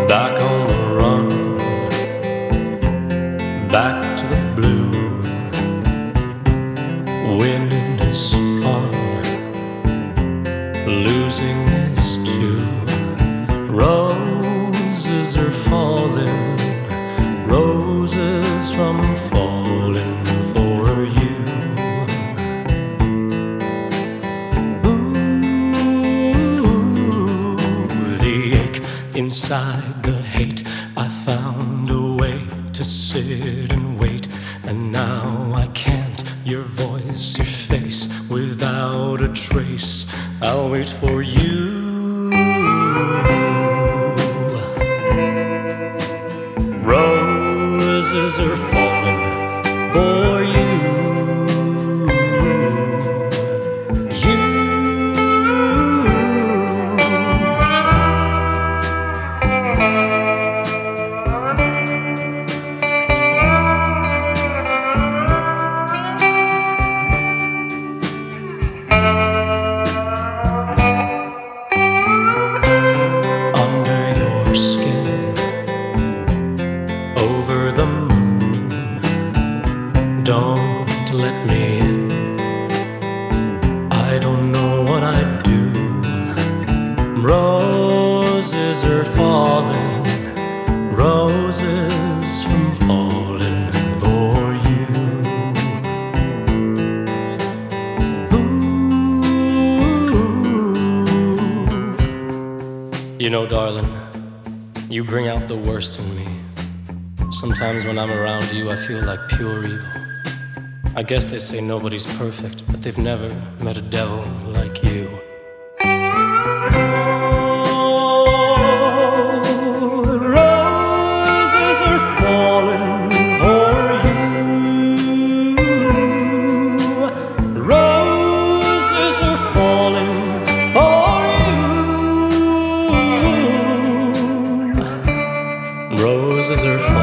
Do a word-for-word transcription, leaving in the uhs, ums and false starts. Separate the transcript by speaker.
Speaker 1: Back on the run, back to the blue. Winning is fun, losing is too. Roses are falling, roses from falling for you. Ooh, the ache inside the hate. I found a way to sit and wait, and now I can't. Your voice, your face, without a trace. I'll wait for you. Roses are falling for you. You. Under your skin, over the moon, don't let me in. I don't know what I'd do. Roses are falling, roses from falling for you. Ooh. You know, darling, you bring out the worst in me. Sometimes when I'm around you, I feel like pure evil. I guess they say nobody's perfect, but they've never met a devil like you. Oh, roses are falling for you. Roses are falling for you. Roses are falling.